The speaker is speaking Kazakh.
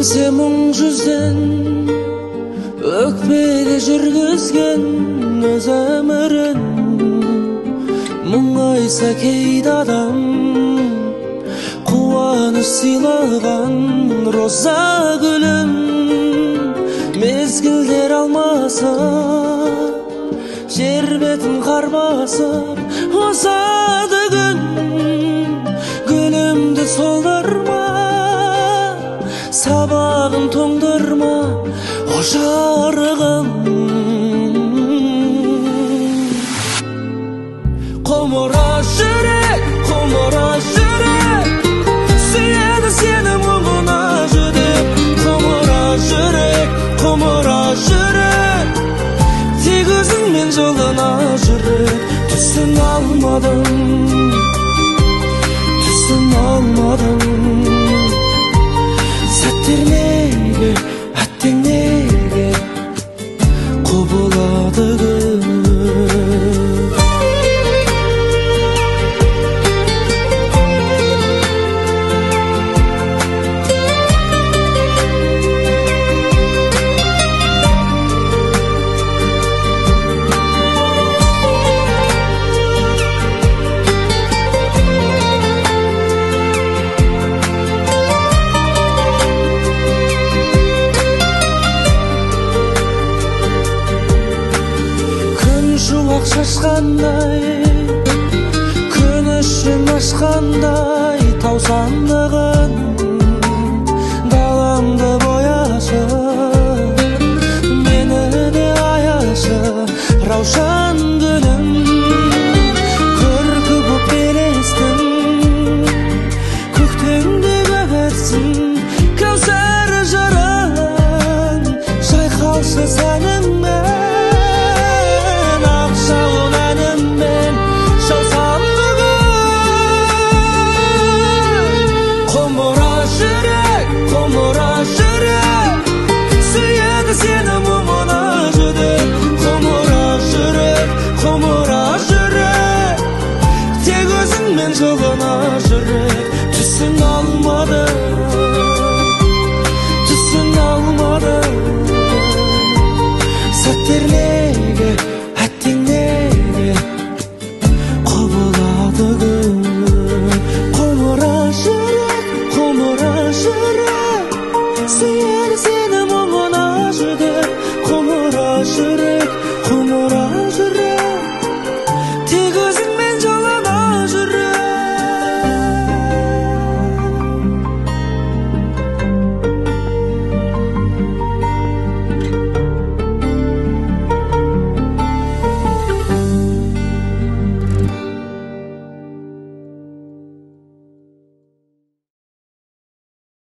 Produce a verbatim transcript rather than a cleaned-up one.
Еңсе мұң жүзден өкпеде жүргізген өз өмірін мұңайса кейде адам қуаныш сыйлаған роза гүлін мезгілдер алмасып жер бетін қар басып озады күн гүлімді солдырма сабағын тоңдырма о жарығым құмыра жүрек құмыра жүрек сүйеді сені мұңына жүдеп құмыра жүрек құмыра жүрек тек өзіңмен жолына жүрек түсін алмадым түсін алмадым сәттер неге әттең неге құбылады күн шуақ шашқандай күн ішін ашқандай таусандығы